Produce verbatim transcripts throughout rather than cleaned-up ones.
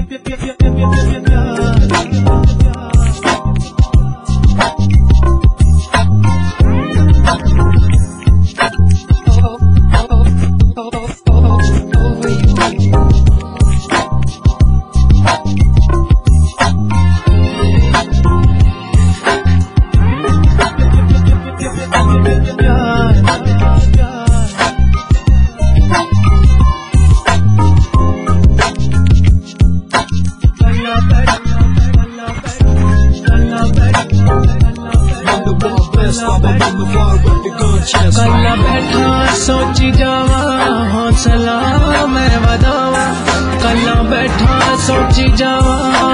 कल्ला बैठा सोची जावा हौसला मैं वधावा, कल्ला बैठा सोची जावा,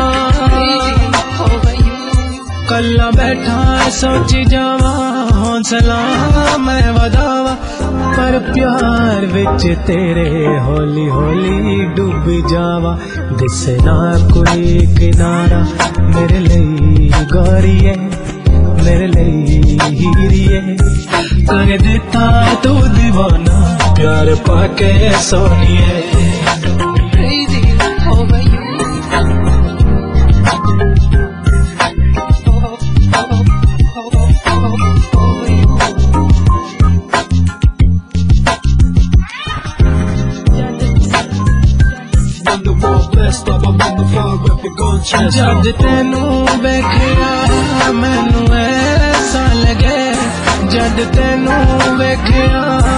कल्ला बैठा सोची जावा हौसला मैं वधावा। पर प्यार विच तेरे होली होली डूब जावा, दिसे ना कोई किनारा मेरे लिए गोरिए, मेरे लिए हीरिए। कर देता तू दीवाना प्यार पाके सोनिए। जब तेनू वेखिया मैनू ऐसा लगे, जब तेनू वेखिया,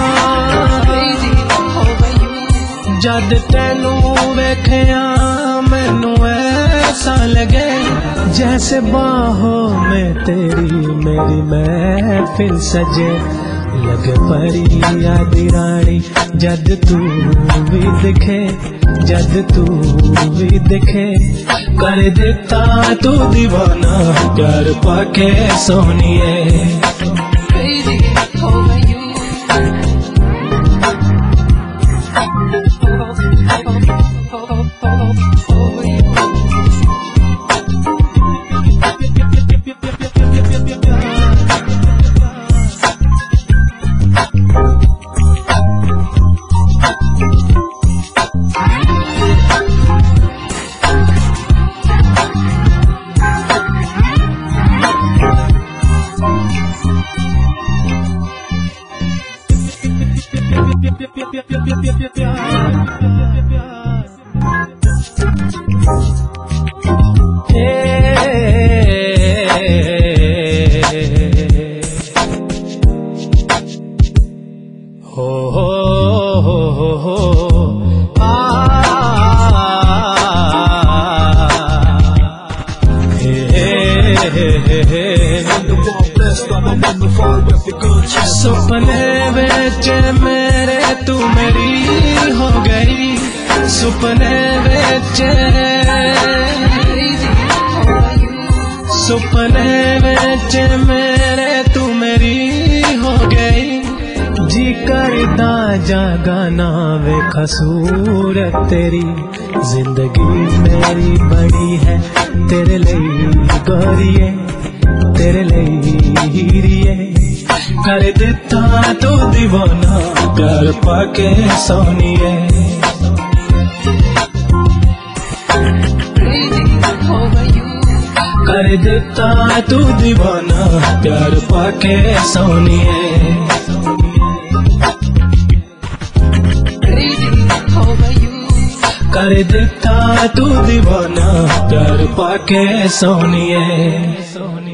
जब तेनू वेखिया मैनू ऐसा लगे, जैसे बाहों में तेरी मेरी महफिल सजे। लगे परी आदि रानी जद तू भी दिखे, जद तू भी दिखे। कर देता तू दीवाना प्यार पाके सोनिए। हो हो हो हो हो आ सुपने बेच मेरे तू मेरी हो गई, सुपने बेच, सुपने बेच मेरे तू मेरी हो गई। जी करदा जागाना वे खसूर तेरी, जिंदगी मेरी बड़ी है तेरे लिए गोरिए, तेरे लिए हीरिए। कर देता तू दीवाना प्यार पाके सोनिए। कर देता तू दीवाना प्यार पाके सोनिए। कर देता तू दीवाना प्यार पाके सोनिए।